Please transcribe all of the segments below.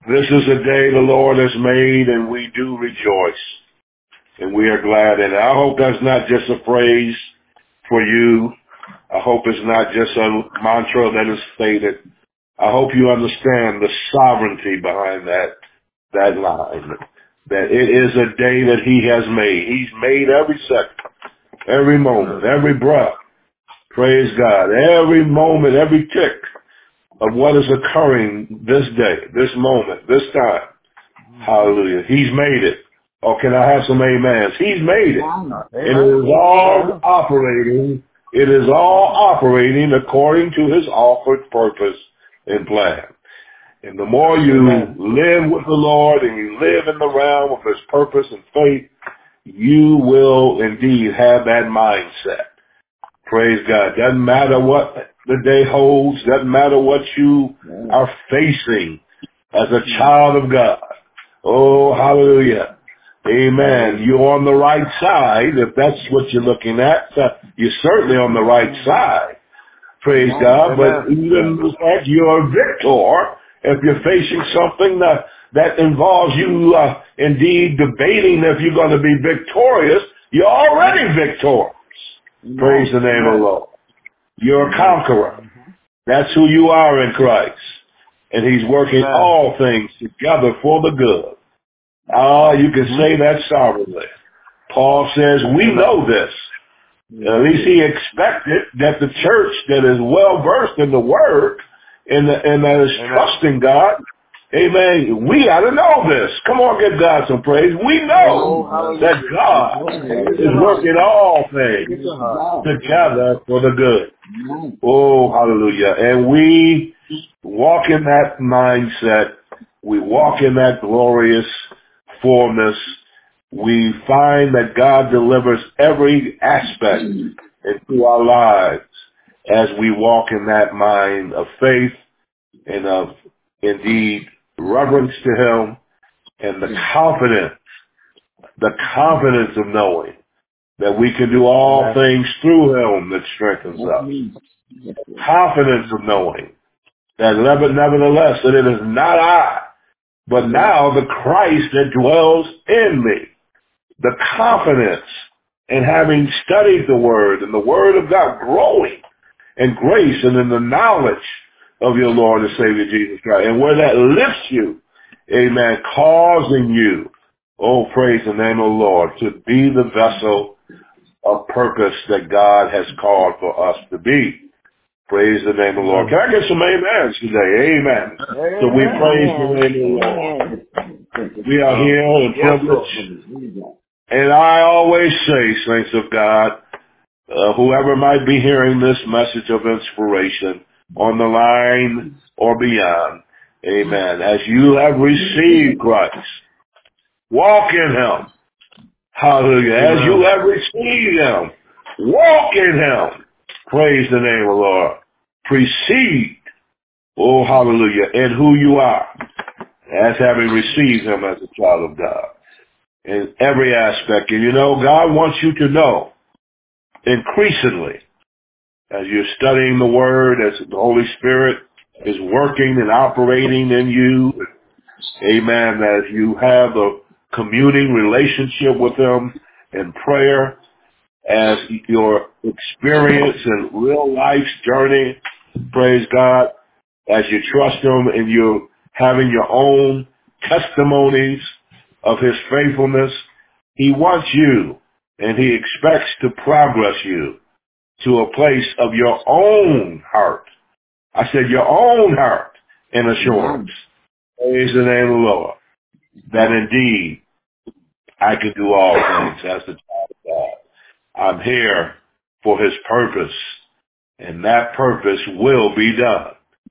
This is a day the Lord has made, and we do rejoice, and we are glad in it. I hope that's not just a phrase for you. I hope it's not just a mantra that is stated. I hope you understand the sovereignty behind that line, that it is a day that he has made. He's made every second, every moment, every breath. Praise God. Every moment, every tick of what is occurring this day, this moment, this time. Hallelujah. He's made it. Oh, can I have some amens? He's made it. And it is all operating. It is all operating according to his offered purpose and plan. And the more you live with the Lord and you live in the realm of his purpose and faith, you will indeed have that mindset. Praise God. Doesn't matter what the day holds. Doesn't matter what you are facing as a child of God. Oh, hallelujah. Amen. You're on the right side. If that's what you're looking at, you're certainly on the right side. Praise God. But even the fact you're a victor, if you're facing something that involves you indeed debating if you're going to be victorious, you're already victorious. Praise the name of the Lord. You're a conqueror. That's who you are in Christ. And he's working all things together for the good. You can say that sovereignly. Paul says, we know this. At least he expected that the church that is well versed in the word and that is trusting God, amen, we got to know this. Come on, give God some praise. We know that God is working all things together for the good. Oh, hallelujah. And we walk in that mindset. We walk in that glorious fullness. We find that God delivers every aspect into our lives as we walk in that mind of faith and of indeed reverence to him and the confidence of knowing that we can do all things through him that strengthens us. Confidence of knowing that nevertheless that it is not I, but now the Christ that dwells in me. The confidence in having studied the word and the word of God growing in grace and in the knowledge of your Lord and Savior Jesus Christ. And where that lifts you, amen, causing you, oh, praise the name of the Lord, to be the vessel of purpose that God has called for us to be. Praise the name of the Lord. Can I get some amens today? Amen. So we praise the name of the Lord. We are here in privilege. And I always say, saints of God, whoever might be hearing this message of inspiration on the line or beyond, amen, as you have received Christ, walk in him. Hallelujah. As you have received him, walk in him. Praise the name of the Lord. Precede, oh hallelujah, in who you are, as having received him as a child of God. In every aspect. And you know, God wants you to know increasingly as you're studying the word, as the Holy Spirit is working and operating in you, amen, as you have a communing relationship with him in prayer, as your experience in real life's journey, praise God, as you trust him and you're having your own testimonies of his faithfulness, he wants you and he expects to progress you to a place of your own heart. I said your own heart and assurance. Praise the name of the Lord. That indeed I can do all things as the child of God. I'm here for his purpose, and that purpose will be done.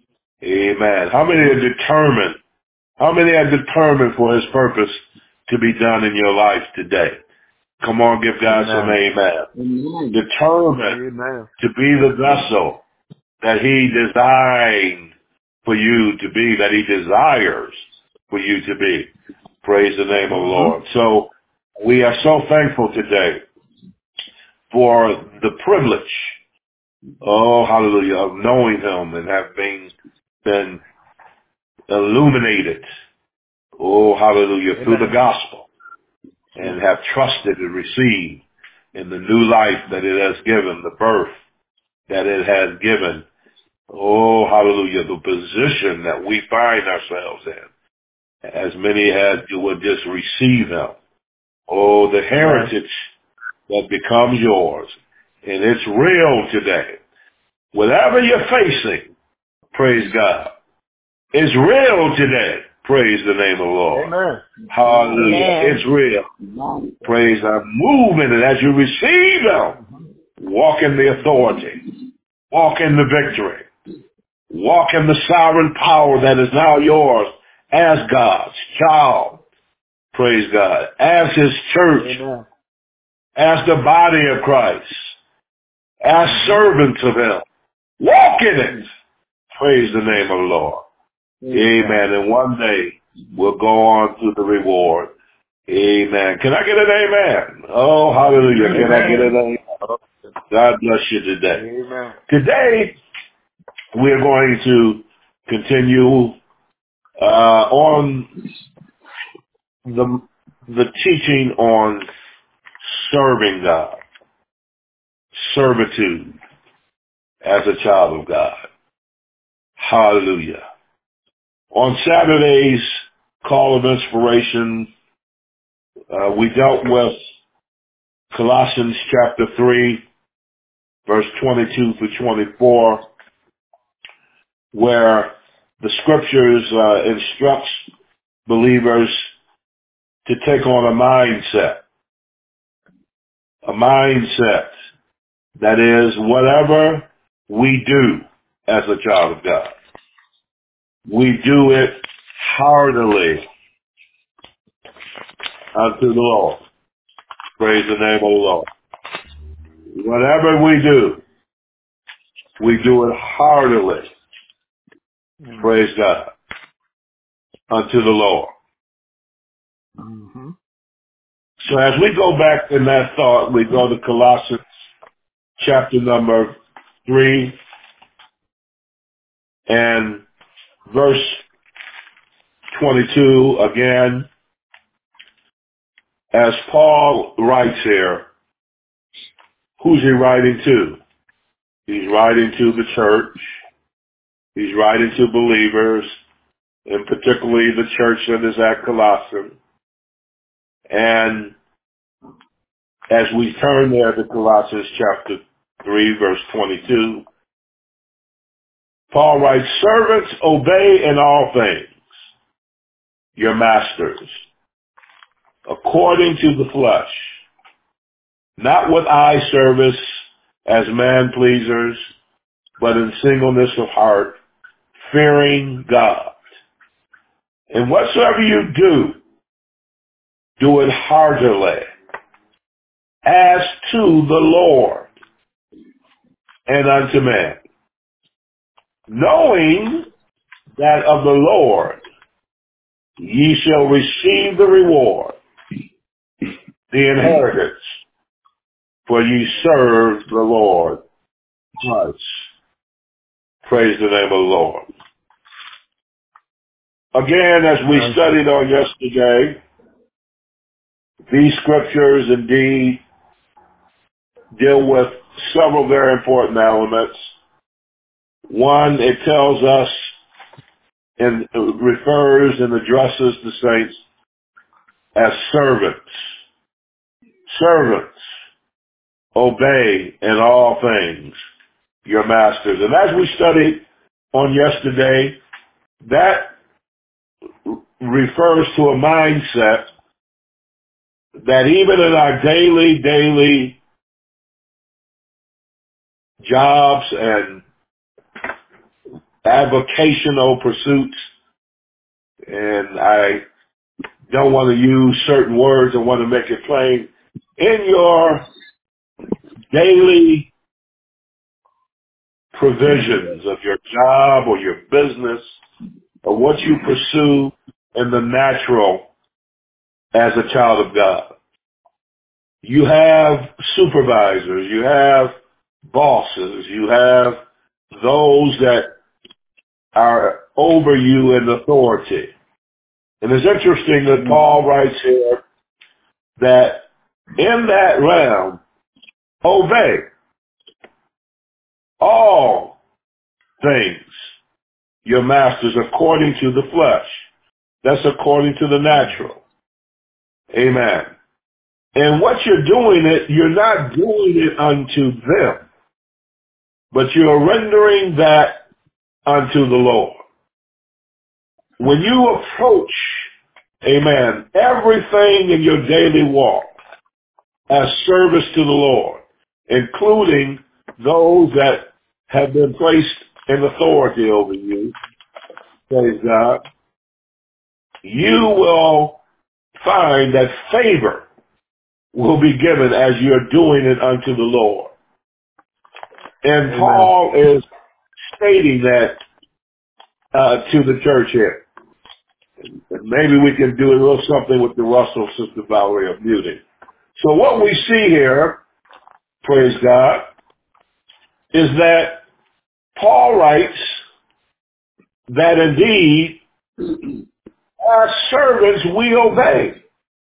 Amen. How many are determined? How many are determined for his purpose to be done in your life today? Come on, give God some amen. Determined to be the vessel that he designed for you to be, that he desires for you to be. Praise the name of the Lord. So we are so thankful today for the privilege, oh hallelujah, of knowing him and have been illuminated Oh, hallelujah, Amen. through the gospel, and have trusted and received in the new life that it has given, the birth that it has given. Oh, hallelujah, the position that we find ourselves in. As many as would just receive him. Oh, the heritage that becomes yours. And it's real today. Whatever you're facing, praise God. It's real today. Praise the name of the Lord. Amen. Hallelujah. Amen. It's real. Praise God. Move in it as you receive them. Walk in the authority. Walk in the victory. Walk in the sovereign power that is now yours as God's child. Praise God. As his church. Amen. As the body of Christ. As servants of him. Walk in it. Praise the name of the Lord. Amen. And one day we'll go on to the reward. Amen. Can I get an amen? Oh, hallelujah. Can I get an amen? God bless you today. Amen. Today, we're going to continue on the teaching on serving God, servitude as a child of God. Hallelujah. On Saturday's Call of Inspiration, we dealt with Colossians chapter 3, verse 22 through 24, where the scriptures instructs believers to take on a mindset that is whatever we do as a child of God, we do it heartily unto the Lord. Praise the name of the Lord. Whatever we do it heartily. Praise God. Unto the Lord. Mm-hmm. So as we go back in that thought, we go to Colossians chapter number 3 and verse 22 again. As Paul writes here, who's he writing to? He's writing to the church. He's writing to believers, and particularly the church that is at Colossae. And as we turn there to Colossians chapter 3, verse 22, Paul writes, servants, obey in all things your masters, according to the flesh, not with eye service as man pleasers, but in singleness of heart, fearing God. And whatsoever you do it heartily, as to the Lord and unto man, knowing that of the Lord ye shall receive the reward, the inheritance, for ye serve the Lord Christ. Praise the name of the Lord. Again, as we studied on yesterday, these scriptures indeed deal with several very important elements. One, it tells us and refers and addresses the saints as servants. Servants, obey in all things your masters. And as we studied on yesterday, that refers to a mindset that even in our daily jobs and avocational pursuits, and I don't want to use certain words, I want to make it plain, in your daily provisions of your job or your business or what you pursue in the natural as a child of God. You have supervisors, you have bosses, you have those that are over you in authority. And it's interesting that Paul writes here that in that realm, obey all things your masters according to the flesh. That's according to the natural. Amen. And what you're doing you're not doing it unto them, but you're rendering that unto the Lord. When you approach, amen, everything in your daily walk as service to the Lord, including those that have been placed in authority over you, praise God, you will find that favor will be given as you're doing it unto the Lord. And Amen. Paul is stating that to the church here. And maybe we can do a little something with the Russell Sister Valerie of Beauty. So what we see here, praise God, is that Paul writes that indeed as servants we obey.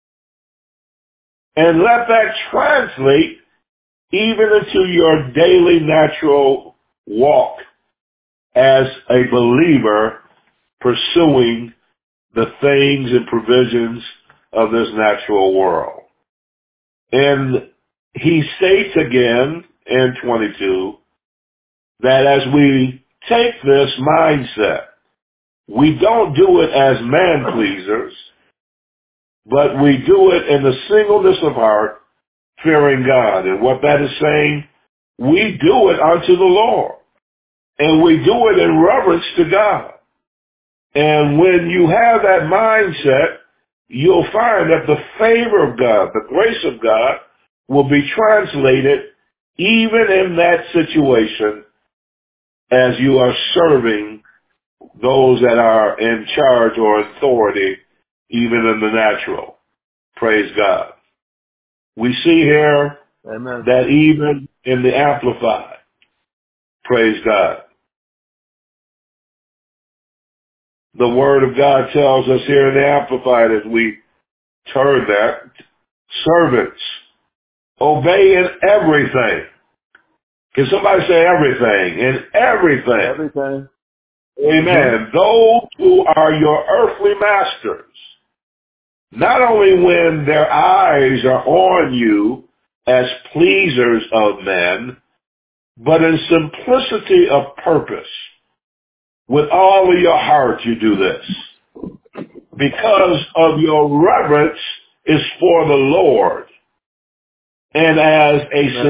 And let that translate even into your daily natural walk as a believer pursuing the things and provisions of this natural world. And he states again in 22 that as we take this mindset, we don't do it as man pleasers, but we do it in the singleness of heart, fearing God. And what that is saying, we do it unto the Lord. And we do it in reverence to God. And when you have that mindset, you'll find that the favor of God, the grace of God, will be translated even in that situation as you are serving those that are in charge or authority, even in the natural. Praise God. We see here Amen. that even in the Amplified, praise God, the Word of God tells us here in the Amplified as we turn that, servants, obey in everything. Can somebody say everything? In everything. Everything. Amen. Those who are your earthly masters, not only when their eyes are on you as pleasers of men, but in simplicity of purpose. With all of your heart you do this. Because of your reverence is for the Lord. And as a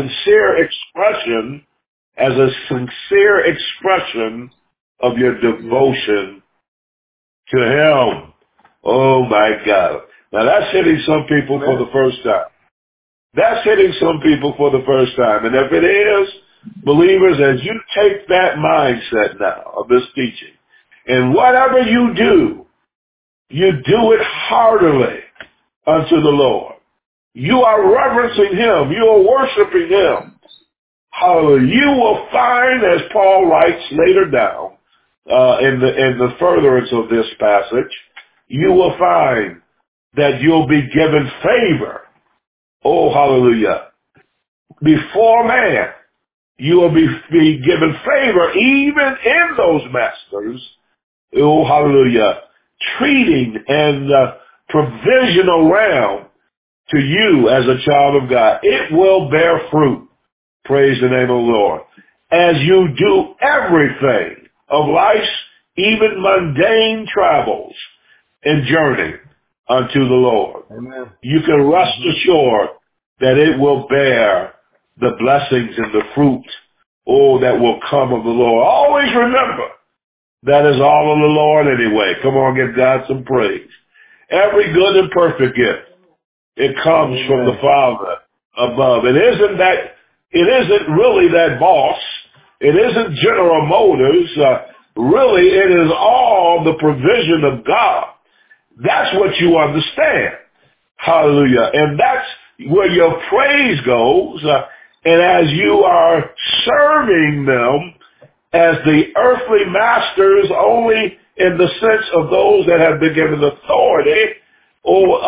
sincere expression of your devotion to Him. Oh my God. Now that's hitting some people for the first time. That's hitting some people for the first time. And if it is, believers, as you take that mindset now of this teaching, and whatever you do it heartily unto the Lord. You are reverencing Him. You are worshiping Him. Hallelujah. You will find, as Paul writes later down, in the furtherance of this passage, you will find that you'll be given favor. Oh, hallelujah. Before man, you will be given favor even in those masters. Oh, hallelujah. Treating in the provisional realm to you as a child of God. It will bear fruit. Praise the name of the Lord. As you do everything of life's even mundane travels and journey unto the Lord. Amen. You can rest assured that it will bear the blessings and the fruit, that will come of the Lord. Always remember, that is all of the Lord anyway. Come on, give God some praise. Every good and perfect gift, it comes from the Father above. It isn't really that boss. It isn't General Motors. Really, it is all the provision of God. That's what you understand. Hallelujah. And that's where your praise goes. And as you are serving them as the earthly masters only in the sense of those that have been given authority or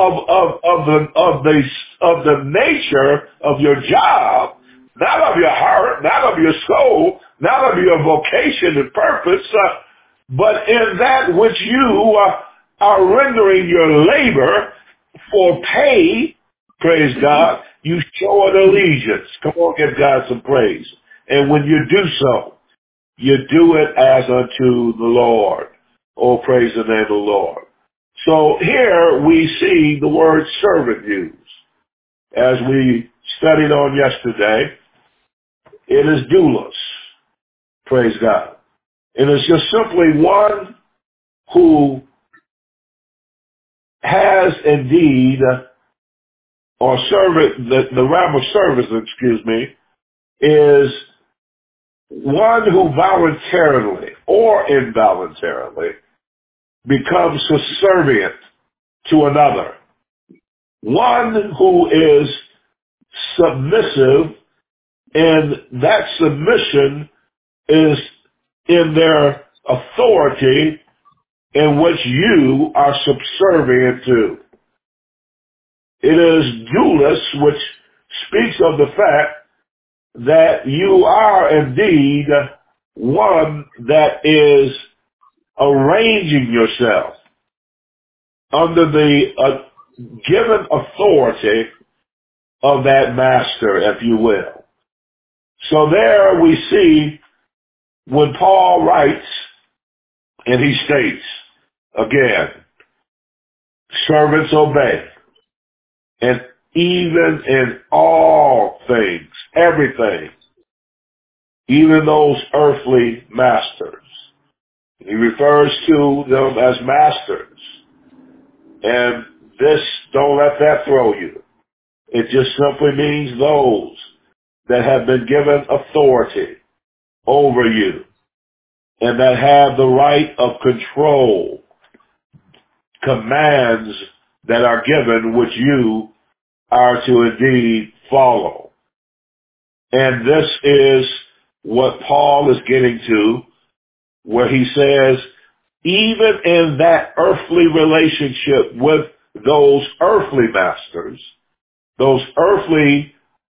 of the nature of your job, not of your heart, not of your soul, not of your vocation and purpose, but in that which you are rendering your labor for pay. Praise God. You show an allegiance. Come on, give God some praise. And when you do so, you do it as unto the Lord. Oh, praise the name of the Lord. So here we see the word servant used. As we studied on yesterday, it is doulos. Praise God. It is just simply one who has indeed, or servant, the realm of service, excuse me, is one who voluntarily or involuntarily becomes subservient to another. One who is submissive, and that submission is in their authority in which you are subservient to. It is doulos, which speaks of the fact that you are indeed one that is arranging yourself under the given authority of that master, if you will. So there we see when Paul writes, and he states, again, servants obey, and even in all things, everything, even those earthly masters. He refers to them as masters. And this, don't let that throw you. It just simply means those that have been given authority over you and that have the right of control, commands that are given which you are to indeed follow. And this is what Paul is getting to, where he says, even in that earthly relationship with those earthly masters, those earthly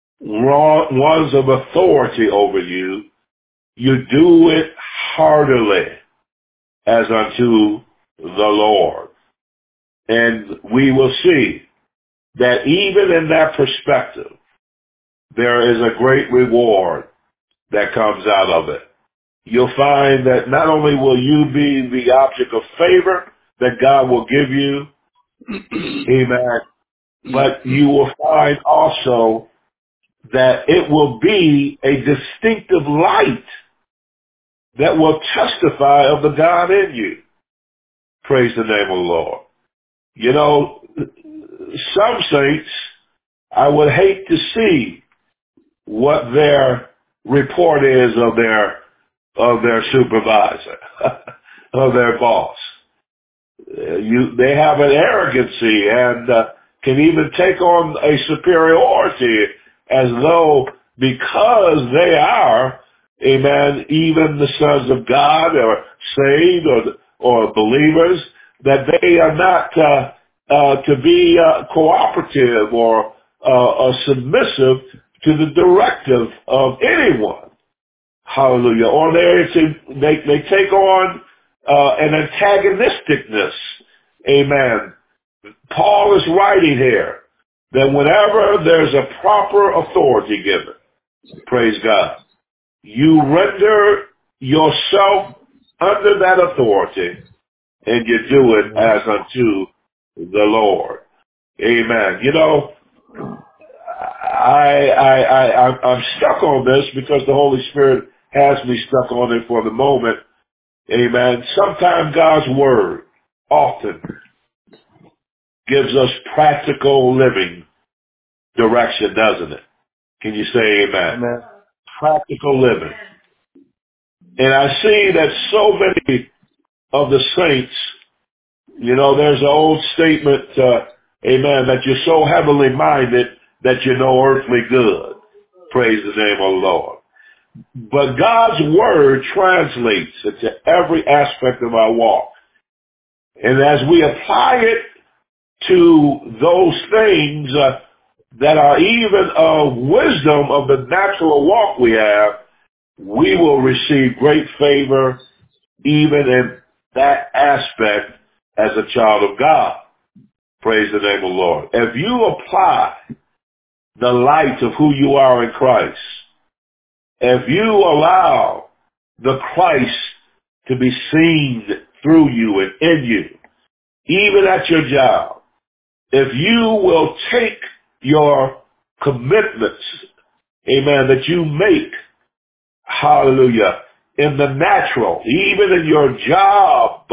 ones of authority over you, you do it heartily as unto the Lord. And we will see that even in that perspective, there is a great reward that comes out of it. You'll find that not only will you be the object of favor that God will give you, amen, but you will find also that it will be a distinctive light that will testify of the God in you. Praise the name of the Lord. You know, some saints, I would hate to see what their report is of their supervisor, of their boss. They have an arrogancy and can even take on a superiority as though because they are, amen, even the sons of God or saved or believers, that they are not to be cooperative or submissive to the directive of anyone. Hallelujah. Or they take on an antagonisticness. Amen. Paul is writing here that whenever there's a proper authority given, praise God, you render yourself under that authority and you do it as unto the Lord. Amen. You know, I'm stuck on this because the Holy Spirit has me stuck on it for the moment. Amen. Sometimes God's word often gives us practical living direction, doesn't it? Can you say amen? Amen. Practical living. And I see that so many of the saints, you know, there's an old statement, amen, that you're so heavenly minded that you know earthly good. Praise the name of the Lord. But God's word translates into every aspect of our walk. And as we apply it to those things that are even of wisdom of the natural walk we have, we will receive great favor even in that aspect as a child of God. Praise the name of the Lord. If you apply the light of who you are in Christ, if you allow the Christ to be seen through you and in you, even at your job, if you will take your commitments, amen, that you make, hallelujah, in the natural, even in your job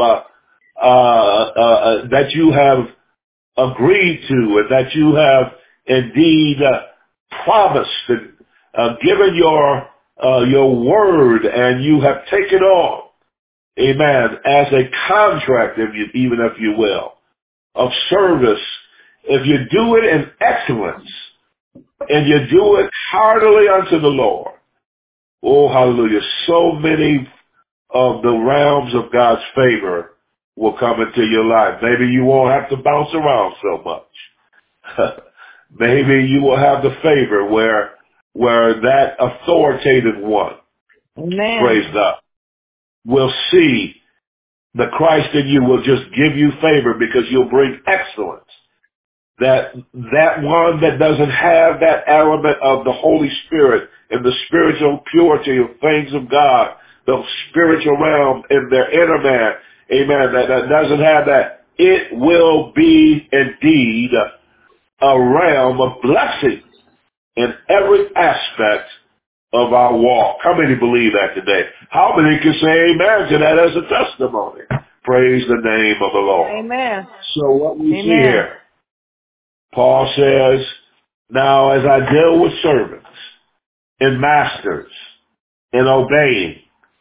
that you have agreed to and that you have indeed promised and given your word, and you have taken on, amen, as a contract, even if you will, of service. If you do it in excellence and you do it heartily unto the Lord, oh, hallelujah, so many of the realms of God's favor will come into your life. Maybe you won't have to bounce around so much. Maybe you will have the favor where that authoritative one, Amen, praise God, will see the Christ in you, will just give you favor because you'll bring excellence. That one that doesn't have that element of the Holy Spirit and the spiritual purity of things of God, the spiritual realm in their inner man, amen, that doesn't have that, it will be indeed a realm of blessing in every aspect of our walk. How many believe that today? How many can say amen to that as a testimony? Praise the name of the Lord. Amen. So what we see here, Paul says, now as I deal with servants and masters in obeying,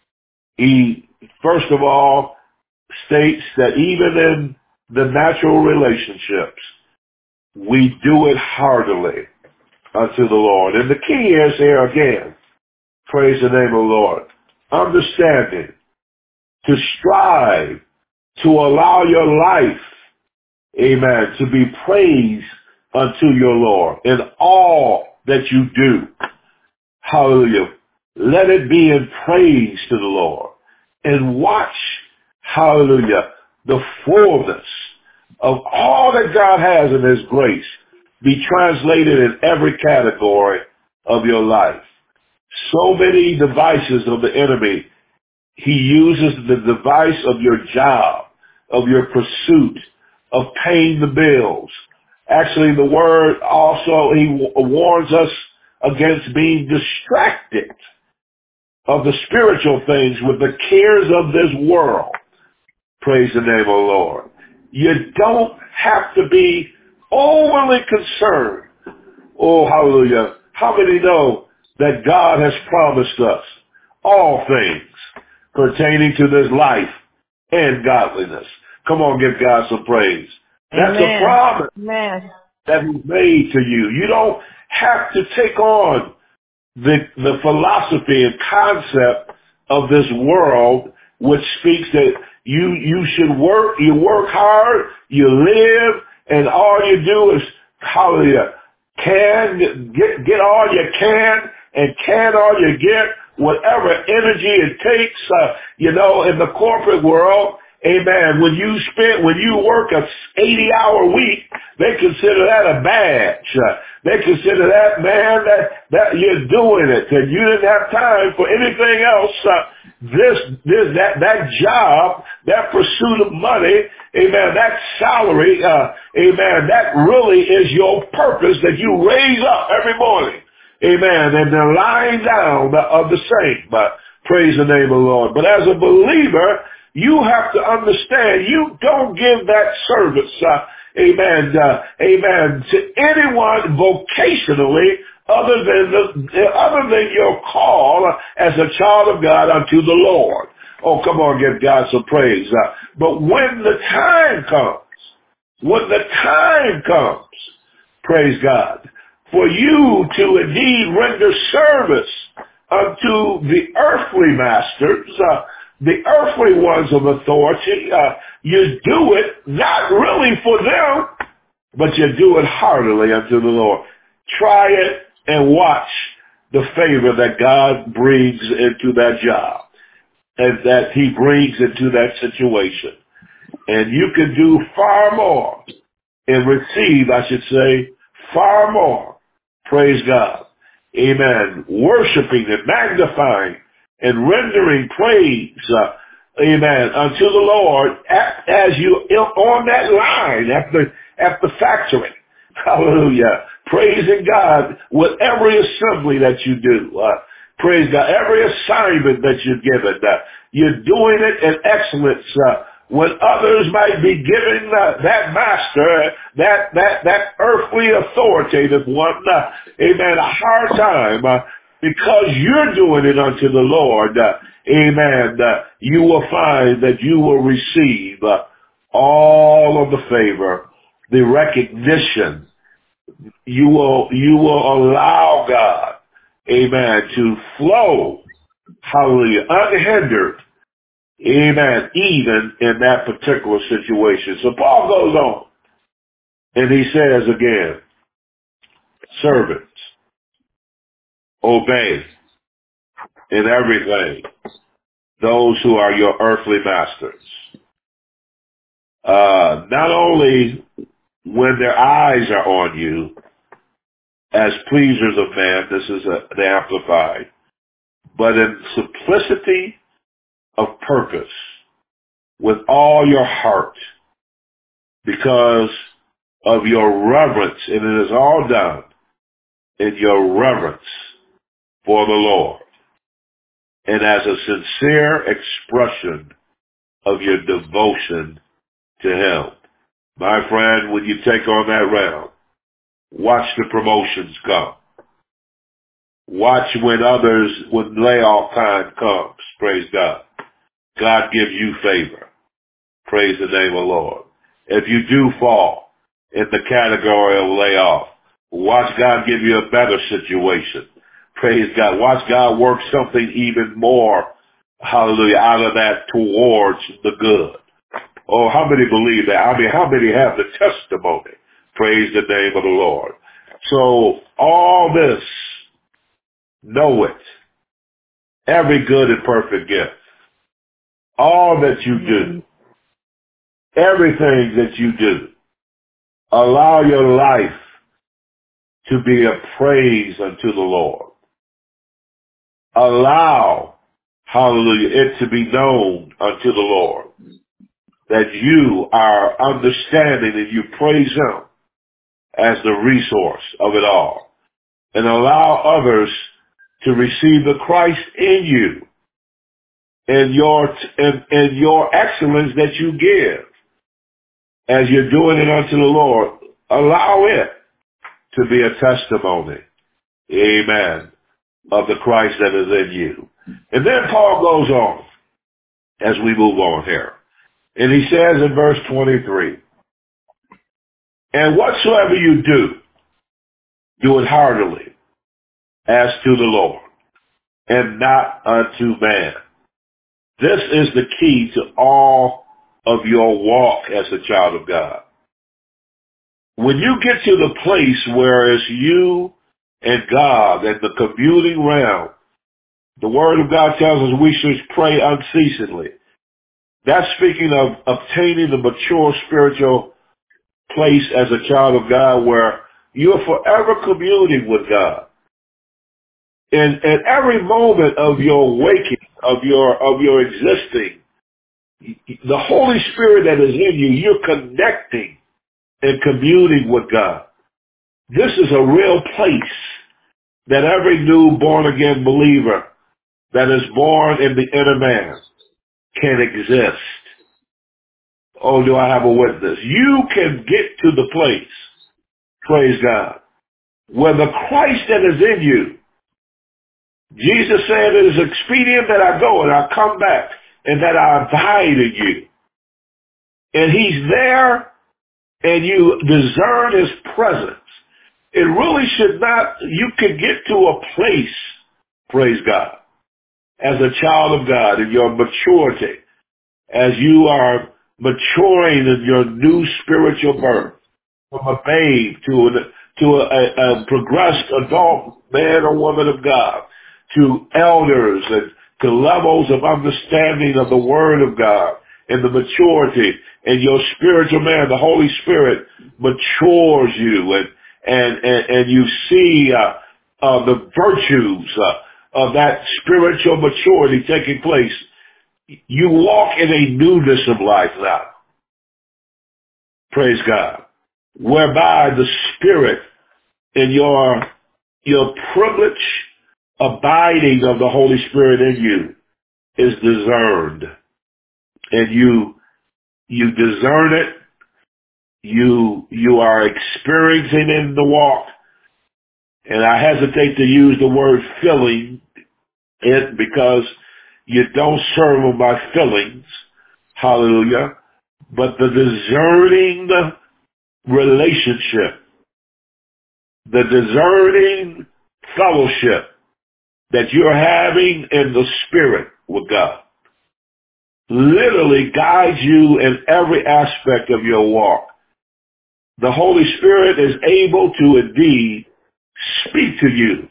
he first of all states that even in the natural relationships, we do it heartily unto the Lord. And the key is here again, praise the name of the Lord, understanding to strive to allow your life, amen, to be praised unto your Lord in all that you do. Hallelujah. Let it be in praise to the Lord. And watch, hallelujah, the fullness of all that God has in His grace be translated in every category of your life. So many devices of the enemy. He uses the device of your job, of your pursuit, of paying the bills. Actually, the word also, he warns us against being distracted of the spiritual things with the cares of this world. Praise the name of the Lord. You don't have to be overly concerned. Oh, hallelujah. How many know that God has promised us all things pertaining to this life and godliness? Come on, give God some praise. That's a promise that He's made to you. You don't have to take on the philosophy and concept of this world, which speaks that you should work, you work hard, you live, and all you do is, hallelujah, get all you can all you get, whatever energy it takes, in the corporate world. Amen. When you work a 80-hour week, they consider that a badge. They consider that, man, that you're doing it, and you didn't have time for anything else. That job, that pursuit of money, amen, that salary, amen, that really is your purpose that you raise up every morning. Amen. And they're lying down of the same. Praise the name of the Lord. But as a believer, you have to understand you don't give that service, amen, to anyone vocationally other than your call as a child of God unto the Lord. Oh, come on, give God some praise. But when the time comes, praise God, for you to indeed render service unto the earthly masters, the earthly ones of authority, you do it not really for them, but you do it heartily unto the Lord. Try it and watch the favor that God brings into that job and that he brings into that situation. And you can do far more and receive, I should say, far more. Praise God. Amen. Worshiping and magnifying and rendering praise, amen, unto the Lord as you on that line at the factory. Hallelujah. Praising God with every assembly that you do. Praise God. Every assignment that you're given. You're doing it in excellence. When others might be giving that master, that earthly authoritative one, amen, a hard time, because you're doing it unto the Lord, amen, you will find that you will receive all of the favor, the recognition. You will allow God, amen, to flow, hallelujah, unhindered. Amen. Even in that particular situation. So Paul goes on and he says again, servants, obey in everything those who are your earthly masters. Not only when their eyes are on you as pleasers of man, this is the Amplified, but in simplicity of purpose with all your heart, because of your reverence, and it is all done in your reverence for the Lord, and as a sincere expression of your devotion to Him. My friend, when you take on that round, watch the promotions come. Watch when layoff time comes. Praise God. God gives you favor. Praise the name of the Lord. If you do fall in the category of layoff, watch God give you a better situation. Praise God. Watch God work something even more, hallelujah, out of that towards the good. Oh, how many believe that? I mean, how many have the testimony? Praise the name of the Lord. So all this, know it. Every good and perfect gift. All that you do. Everything that you do. Allow your life to be a praise unto the Lord. Allow, hallelujah, it to be known unto the Lord that you are understanding and you praise Him as the resource of it all. And allow others to receive the Christ in you and your excellence that you give as you're doing it unto the Lord. Allow it to be a testimony, amen, of the Christ that is in you. And then Paul goes on as we move on here. And he says in verse 23, and whatsoever you do it heartily as to the Lord and not unto man. This is the key to all of your walk as a child of God. When you get to the place where it's you and God and the communing realm, the Word of God tells us we should pray unceasingly. That's speaking of obtaining the mature spiritual place as a child of God where you're forever communing with God. And at every moment of your waking, of your existing, the Holy Spirit that is in you, you're connecting and communing with God. This is a real place that every new born-again believer that is born in the inner man can exist. Oh, do I have a witness? You can get to the place, praise God, where the Christ that is in you, Jesus said it is expedient that I go and I come back and that I abide in you. And He's there and you discern His presence. It really should not, you could get to a place, praise God, as a child of God in your maturity, as you are maturing in your new spiritual birth, from a babe to a progressed adult man or woman of God, to elders and to levels of understanding of the Word of God and the maturity and your spiritual man, the Holy Spirit matures you and you see the virtues of that spiritual maturity taking place. You walk in a newness of life now. Praise God. Whereby the Spirit and your privilege abiding of the Holy Spirit in you is discerned. And you discern it. You are experiencing in the walk. And I hesitate to use the word filling it because you don't serve them by fillings. Hallelujah. But the discerning relationship, the discerning fellowship that you're having in the Spirit with God literally guides you in every aspect of your walk. The Holy Spirit is able to indeed speak to you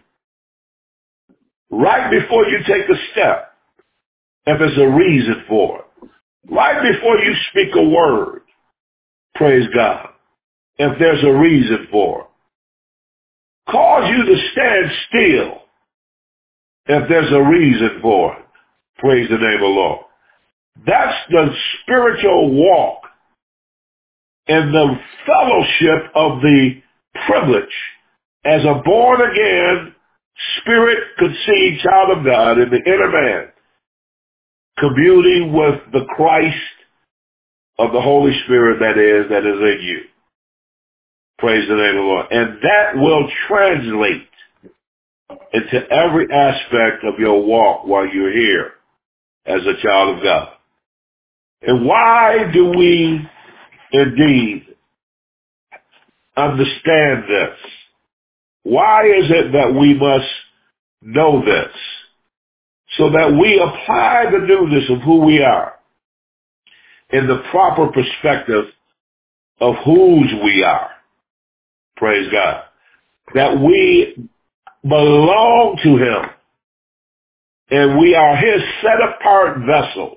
right before you take a step, if there's a reason for it. Right before you speak a word, praise God, if there's a reason for it. Cause you to stand still if there's a reason for it. Praise the name of the Lord. That's the spiritual walk and the fellowship of the privilege as a born again, spirit conceived child of God in the inner man, communing with the Christ of the Holy Spirit that is in you. Praise the name of the Lord. And that will translate into every aspect of your walk while you're here as a child of God. And why do we indeed understand this? Why is it that we must know this? So that we apply the newness of who we are in the proper perspective of whose we are. Praise God. That we belong to Him and we are His set apart vessels,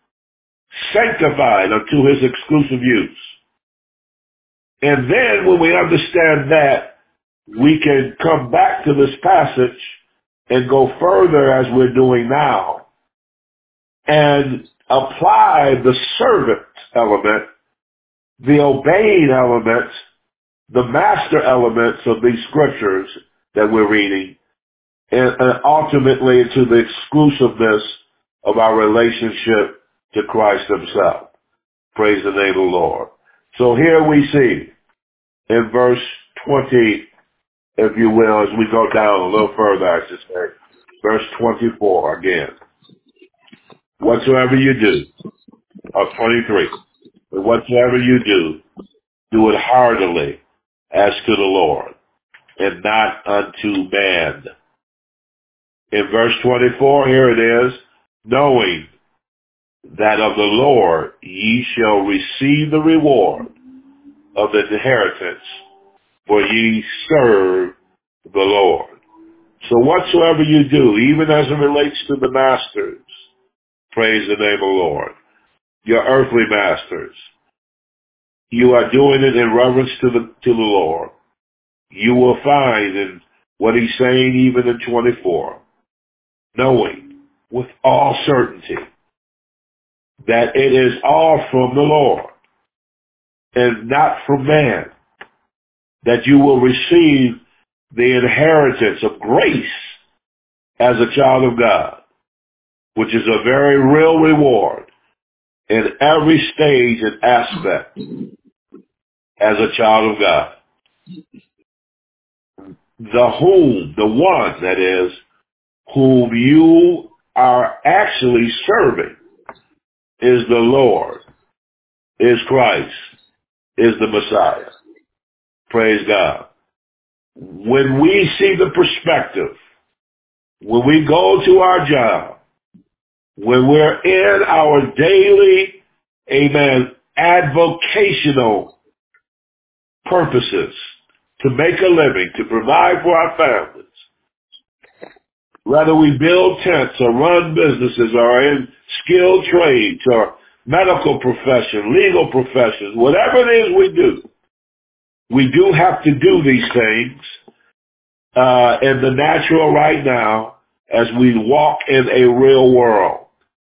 sanctified unto His exclusive use. And then when we understand that, we can come back to this passage and go further as we're doing now and apply the servant element, the obeying element, the master elements of these scriptures that we're reading, and ultimately to the exclusiveness of our relationship to Christ Himself. Praise the name of the Lord. So here we see in verse 20, if you will, as we go down a little further, I should say, verse 24 again. Whatsoever you do, or 23, but whatsoever you do it heartily as to the Lord, and not unto man. In verse 24, here it is, knowing that of the Lord ye shall receive the reward of the inheritance, for ye serve the Lord. So whatsoever you do, even as it relates to the masters, praise the name of the Lord, your earthly masters, you are doing it in reverence to the Lord. You will find in what He's saying even in 24, knowing with all certainty that it is all from the Lord and not from man, that you will receive the inheritance of grace as a child of God, which is a very real reward in every stage and aspect as a child of God. The one, that is, whom you are actually serving is the Lord, is Christ, is the Messiah. Praise God. When we see the perspective, when we go to our job, when we're in our daily, amen, advocational purposes to make a living, to provide for our families, whether we build tents or run businesses or are in skilled trades or medical profession, legal professions, whatever it is we do have to do these things in the natural right now as we walk in a real world.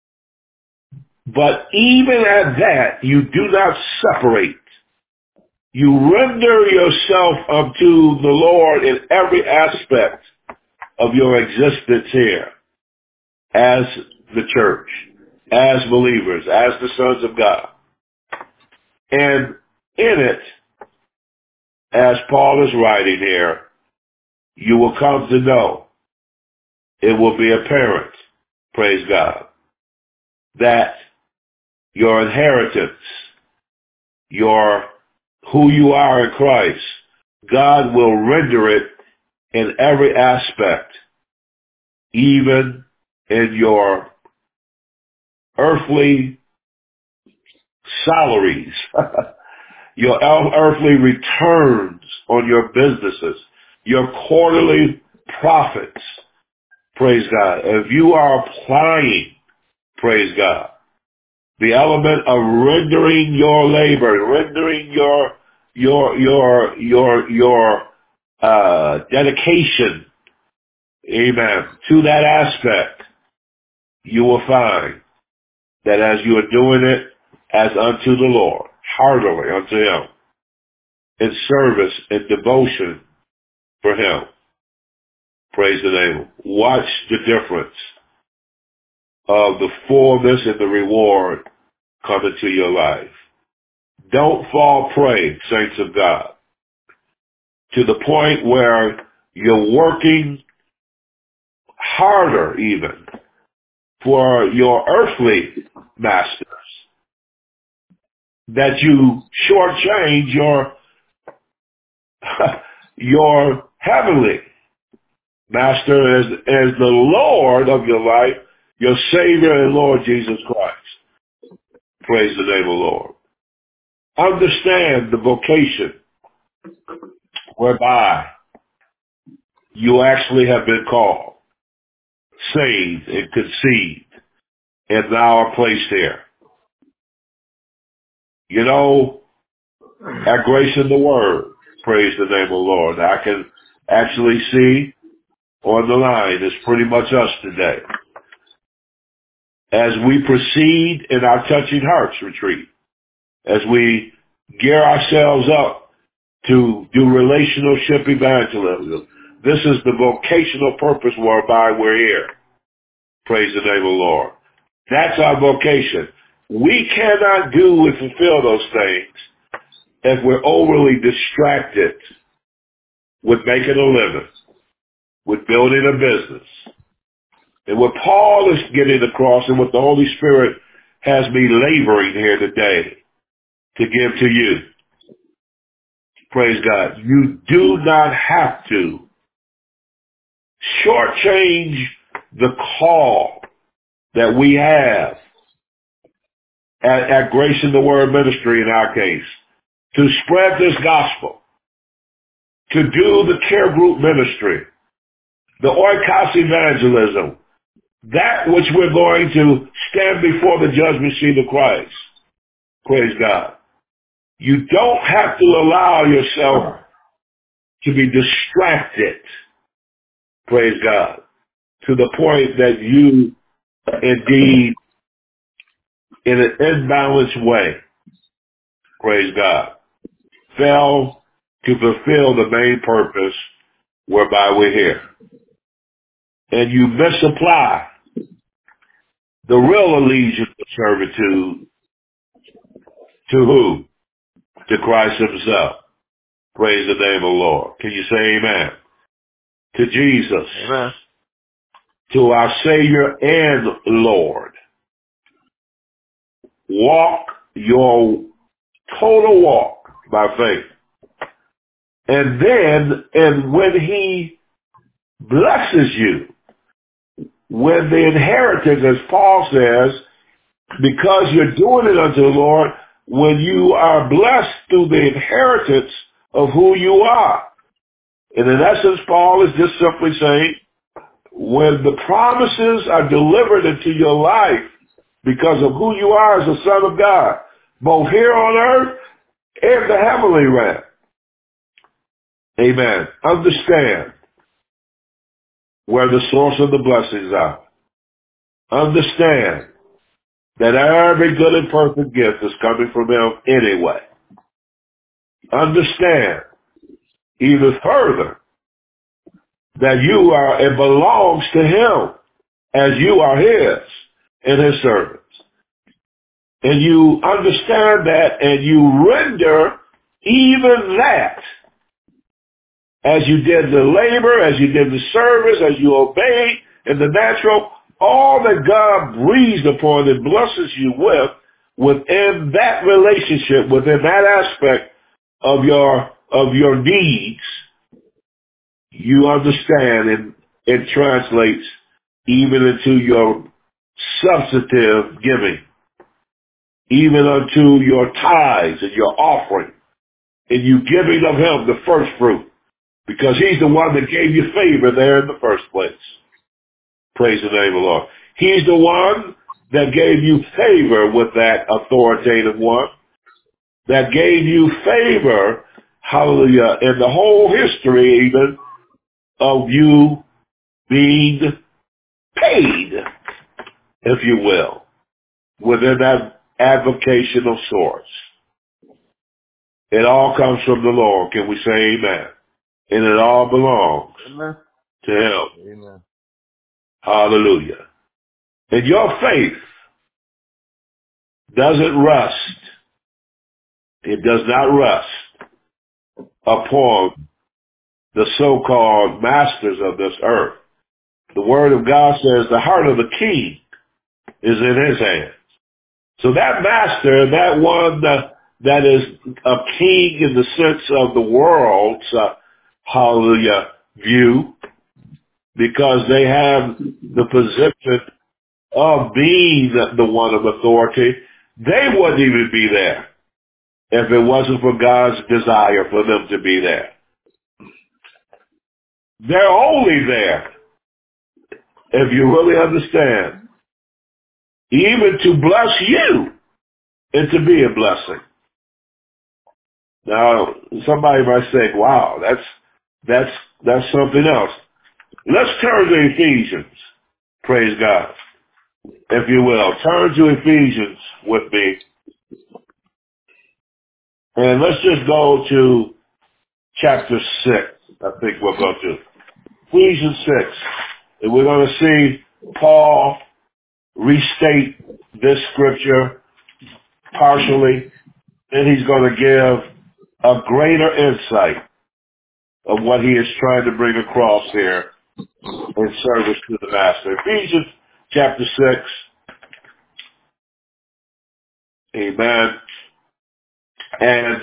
But even at that, you do not separate. You render yourself unto the Lord in every aspect of your existence here as the church, as believers, as the sons of God. And in it, as Paul is writing here, you will come to know, it will be apparent, praise God, that your inheritance, your who you are in Christ, God will render it in every aspect, even in your earthly salaries, your earthly returns on your businesses, your quarterly profits, praise God. If you are applying, praise God, the element of rendering your labor, rendering your dedication, amen, to that aspect, you will find that as you are doing it as unto the Lord, heartily unto Him, in service and devotion for Him, praise the name. Watch the difference of the fullness and the reward come into your life. Don't fall prey, saints of God, to the point where you're working harder even for your earthly masters, that you shortchange your heavenly master as the Lord of your life, your Savior and Lord Jesus Christ. Praise the name of the Lord. Understand the vocation whereby you actually have been called, saved, and conceived, and now are placed here. You know, at Grace in the Word, praise the name of the Lord. I can actually see on the line, it's pretty much us today. As we proceed in our Touching Hearts retreat, as we gear ourselves up to do relationship evangelism, this is the vocational purpose whereby we're here. Praise the name of the Lord. That's our vocation. We cannot do and fulfill those things if we're overly distracted with making a living, with building a business. And what Paul is getting across and what the Holy Spirit has me laboring here today to give to you, praise God, you do not have to shortchange the call that we have at Grace in the Word Ministry in our case, to spread this gospel, to do the care group ministry, the oikos evangelism, that which we're going to stand before the judgment seat of Christ. Praise God. You don't have to allow yourself to be distracted, praise God, to the point that you indeed, in an imbalanced way, praise God, fail to fulfill the main purpose whereby we're here. And you misapply the real allegiance of servitude to who? To Christ Himself. Praise the name of the Lord. Can you say amen? To Jesus. Amen. To our Savior and Lord. Walk your total walk by faith. And then, and when He blesses you when the inheritance, as Paul says, because you're doing it unto the Lord, when you are blessed through the inheritance of who you are. And in essence, Paul is just simply saying, when the promises are delivered into your life because of who you are as a son of God, both here on earth and the heavenly realm. Amen. Understand where the source of the blessings are. Understand that every good and perfect gift is coming from Him anyway. Understand even further that you are, it belongs to Him as you are His and His servants. And you understand that and you render even that as you did the labor, as you did the service, as you obeyed in the natural, all that God breathes upon and blesses you with within that relationship, within that aspect of your needs, you understand and it translates even into your substantive giving, even unto your tithes and your offering, and you giving of Him the first fruit, because He's the one that gave you favor there in the first place. Praise the name of the Lord. He's the one that gave you favor with that authoritative one, that gave you favor, hallelujah, in the whole history even of you being paid, if you will, within that avocational source. It all comes from the Lord. Can we say amen? And it all belongs to Him. Amen. Hallelujah. And your faith doesn't rust. It does not rust upon the so-called masters of this earth. The Word of God says the heart of the king is in His hands. So that master, that one that is a king in the sense of the world's, hallelujah, view, because they have the position of being the one of authority, they wouldn't even be there if it wasn't for God's desire for them to be there. They're only there, if you really understand, even to bless you and to be a blessing. Now, somebody might say, wow, that's something else. Let's turn to Ephesians. Praise God. If you will, turn to Ephesians with me. And let's just go to chapter 6. I think we'll go to Ephesians 6. And we're going to see Paul restate this scripture partially. And he's going to give a greater insight of what he is trying to bring across here in service to the Master. Ephesians chapter 6. Amen. And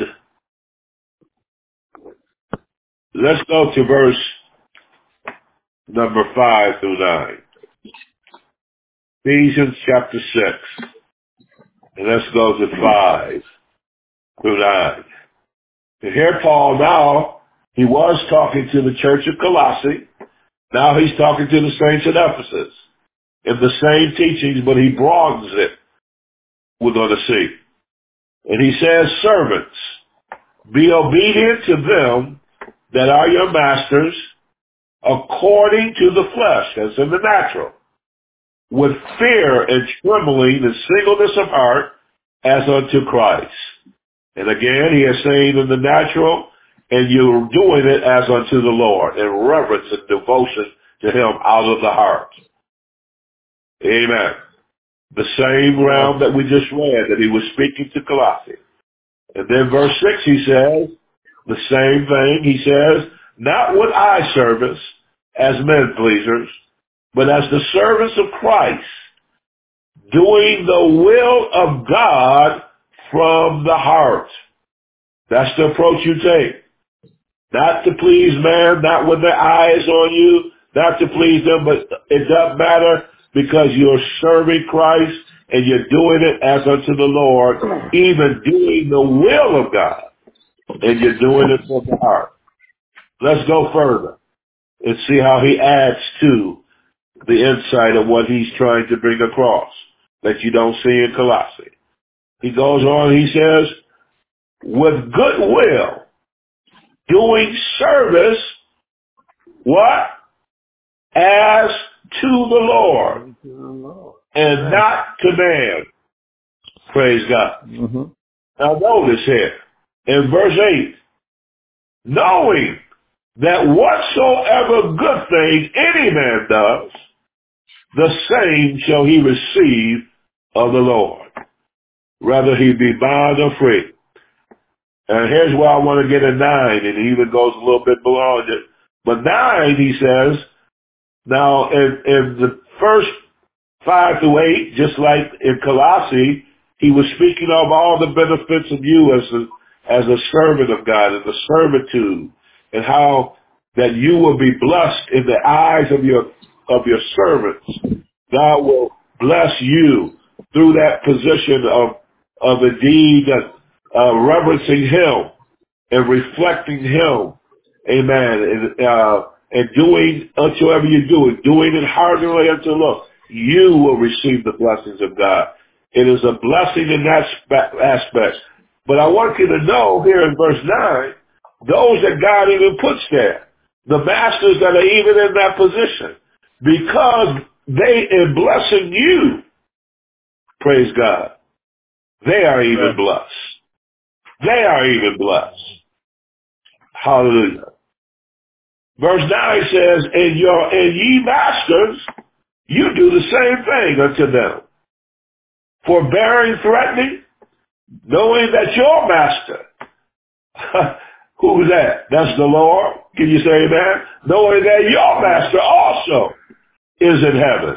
let's go to verse number 5 through 9. Ephesians chapter 6. And let's go to 5 through 9. And here Paul now, he was talking to the church of Colossae. Now he's talking to the saints at Ephesus. In the same teachings, but he broadens it, we're going to see. And he says, servants, be obedient to them that are your masters according to the flesh, as in the natural, with fear and trembling and singleness of heart as unto Christ. And again, he is saying in the natural, and you're doing it as unto the Lord, in reverence and devotion to Him out of the heart. Amen. The same realm that we just read, that he was speaking to Colossae. And then verse 6, he says, the same thing. He says, not with eye service as men pleasers, but as the servants of Christ, doing the will of God from the heart. That's the approach you take. Not to please man, not with their eyes on you, not to please them, but it doesn't matter because you're serving Christ and you're doing it as unto the Lord, even doing the will of God, and you're doing it from the heart. Let's go further and see how he adds to the insight of what he's trying to bring across that you don't see in Colossae. He goes on, he says, with good will, doing service, what? As to the Lord, and not to man. Praise God. Mm-hmm. Now notice here, in verse 8, knowing that whatsoever good thing any man does, the same shall he receive of the Lord, whether he be bond or free. And here's where I want to get a 9, and he even goes a little bit below it. But 9, he says, now in the first 5 to 8, just like in Colossae, he was speaking of all the benefits of you as a servant of God and the servitude, and how that you will be blessed in the eyes of your servants. God will bless you through that position of indeed reverencing Him and reflecting Him. Amen. And doing whatsoever you do, and doing it heartily unto the Lord, you will receive the blessings of God. It is a blessing in that aspect. But I want you to know here in verse 9, those that God even puts there, the masters that are even in that position, because they in blessing you, praise God, they are even blessed. They are even blessed. Hallelujah. Verse 9 says, and ye masters, you do the same thing unto them, forbearing, threatening, knowing that your master, who's that? That's the Lord. Can you say amen? Knowing that your master also is in heaven.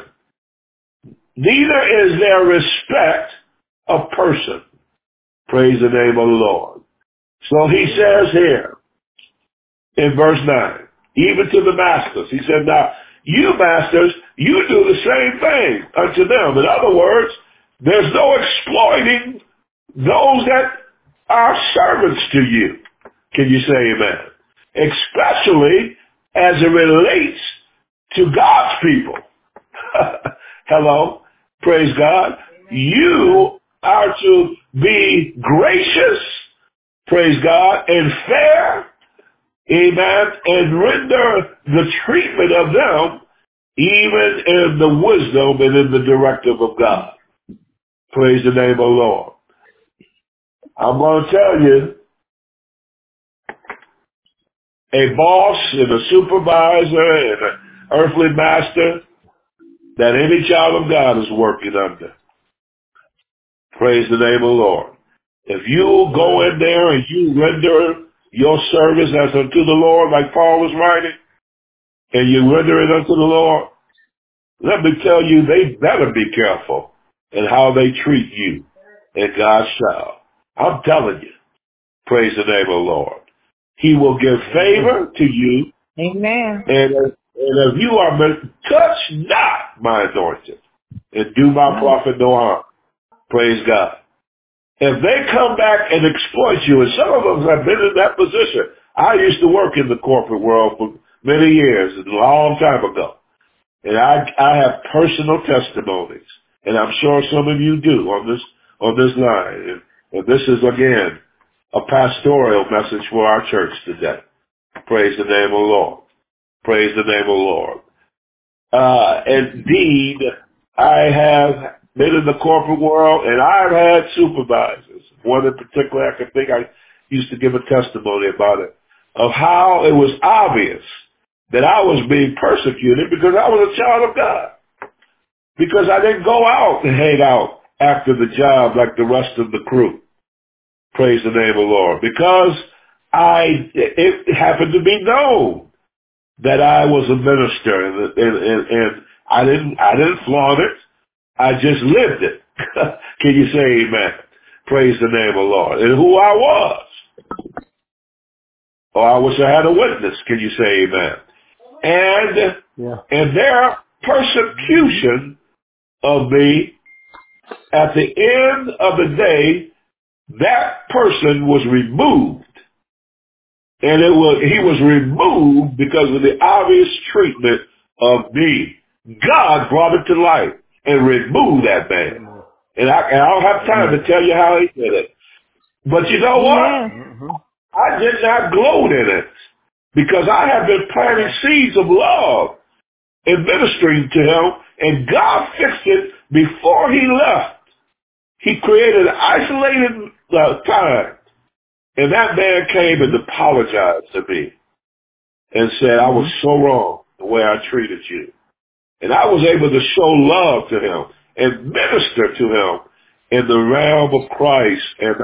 Neither is there respect of person. Praise the name of the Lord. So he says here in verse 9, even to the masters, he said, now, you masters, you do the same thing unto them. In other words, there's no exploiting those that are servants to you. Can you say amen? Especially as it relates to God's people. Hello. Praise God. You are to be gracious, praise God, and fair, amen, and render the treatment of them even in the wisdom and in the directive of God. Praise the name of the Lord. I'm going to tell you, a boss and a supervisor and an earthly master that any child of God is working under. Praise the name of the Lord. If you go in there and you render your service as unto the Lord, like Paul was writing, and you render it unto the Lord, let me tell you, they better be careful in how they treat you in God's child. I'm telling you, praise the name of the Lord. He will give favor to you. Amen. And if you are, touch not my anointed and do my prophet no harm. Praise God. If they come back and exploit you, and some of us have been in that position. I used to work in the corporate world for many years, a long time ago. And I have personal testimonies, and I'm sure some of you do on this line. And this is again a pastoral message for our church today. Praise the name of the Lord. Praise the name of the Lord. Indeed, I have been in the corporate world, and I've had supervisors. One in particular, I can think I used to give a testimony about it, of how it was obvious that I was being persecuted because I was a child of God. Because I didn't go out and hang out after the job like the rest of the crew. Praise the name of the Lord. Because it happened to be known that I was a minister, and I didn't flaunt it. I just lived it. Can you say amen? Praise the name of the Lord. And who I was. Oh, I wish I had a witness. Can you say amen? And Yeah. And their persecution of me, at the end of the day, that person was removed. And he was removed because of the obvious treatment of me. God brought it to light and removed that man. And I don't have time to tell you how he did it. But you know what? I did not gloat in it because I have been planting seeds of love and ministering to him, and God fixed it before he left. He created an isolated time, and that man came and apologized to me and said, I was so wrong the way I treated you. And I was able to show love to him and minister to him in the realm of Christ, and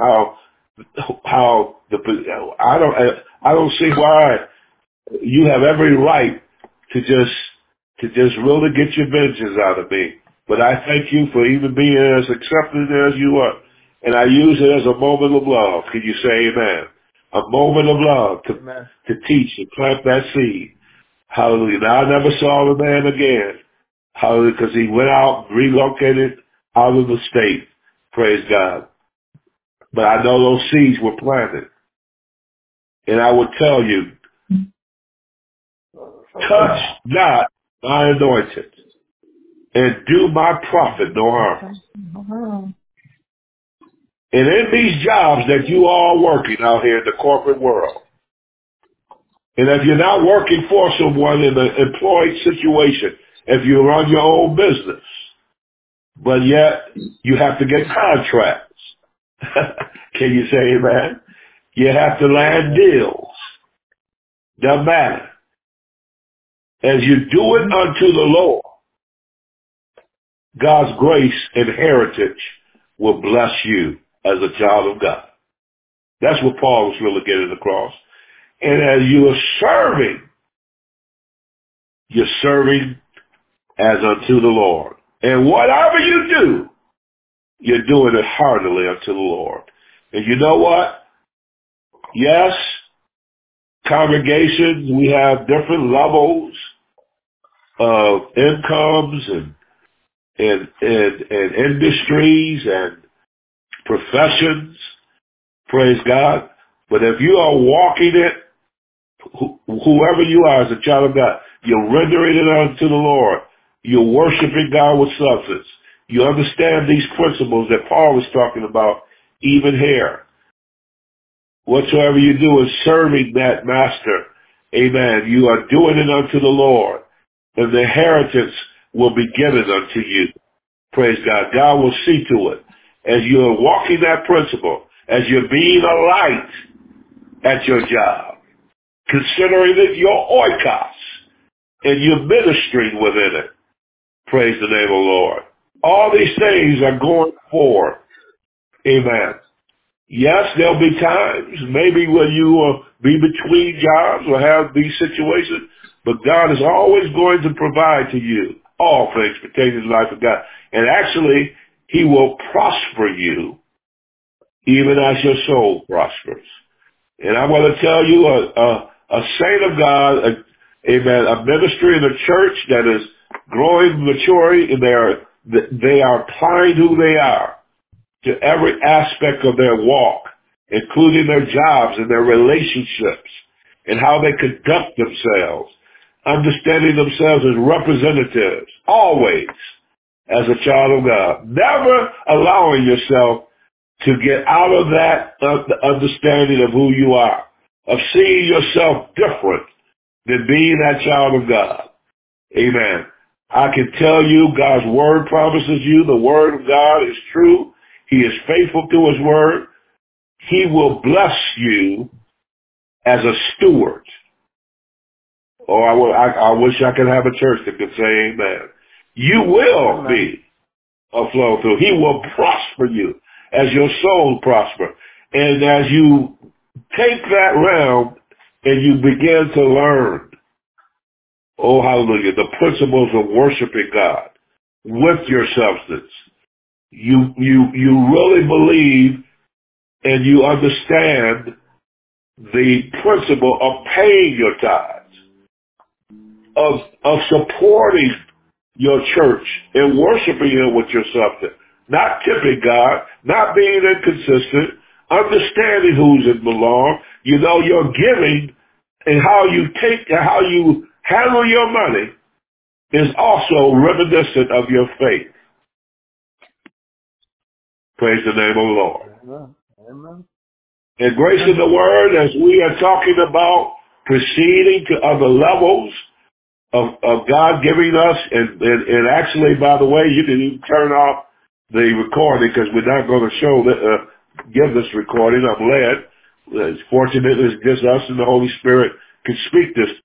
I don't see why you have every right to just really get your vengeance out of me. But I thank you for even being as accepting as you are. And I use it as a moment of love. Can you say amen? A moment of love to teach and plant that seed. Hallelujah. Now I never saw the man again. Hallelujah. Because he went out, relocated out of the state. Praise God. But I know those seeds were planted. And I would tell you, touch not my anointed, and do my prophet no harm. And in these jobs that you are working out here in the corporate world, and if you're not working for someone in an employed situation, if you run your own business, but yet you have to get contracts. Can you say amen? You have to land deals. Doesn't matter. As you do it unto the Lord, God's grace and heritage will bless you as a child of God. That's what Paul was really getting across. And as you are serving, you're serving as unto the Lord. And whatever you do, you're doing it heartily unto the Lord. And you know what? Yes, congregations, we have different levels of incomes and industries and professions. Praise God. But if you are walking it, whoever you are as a child of God, you're rendering it unto the Lord. You're worshiping God with substance. You understand these principles that Paul was talking about even here. Whatsoever you do is serving that master. Amen. You are doing it unto the Lord, and the inheritance will be given unto you. Praise God. God will see to it. As you are walking that principle, as you're being a light at your job, considering it your oikos, and you're ministering within it. Praise the name of the Lord. All these things are going forward. Amen. Yes, there'll be times maybe when you will be between jobs or have these situations, but God is always going to provide to you all things pertaining to the life of God. And actually, he will prosper you even as your soul prospers. And I want to tell you, a saint of God, amen, a ministry in a church that is growing, maturing, and they are applying who they are to every aspect of their walk, including their jobs and their relationships and how they conduct themselves, understanding themselves as representatives, always as a child of God, never allowing yourself to get out of that understanding of who you are, of seeing yourself different than being that child of God. Amen. I can tell you God's word promises you the word of God is true. He is faithful to his word. He will bless you as a steward. Or I wish I could have a church that could say amen. You will be a flow through. He will prosper you as your soul prosper. And as you take that realm and you begin to learn, oh hallelujah, the principles of worshiping God with your substance, you really believe and you understand the principle of paying your tithes. of supporting your church and worshiping Him with your something. Not tipping God, not being inconsistent, understanding whose it belongs. You know, your giving and how you handle your money is also reminiscent of your faith. Praise the name of the Lord. Amen. Amen. And grace in the word, as we are talking about proceeding to other levels of God giving us, and actually, by the way, you can even turn off the recording because we're not going to show give this recording. I'm led. Fortunately, it's just us and the Holy Spirit can speak this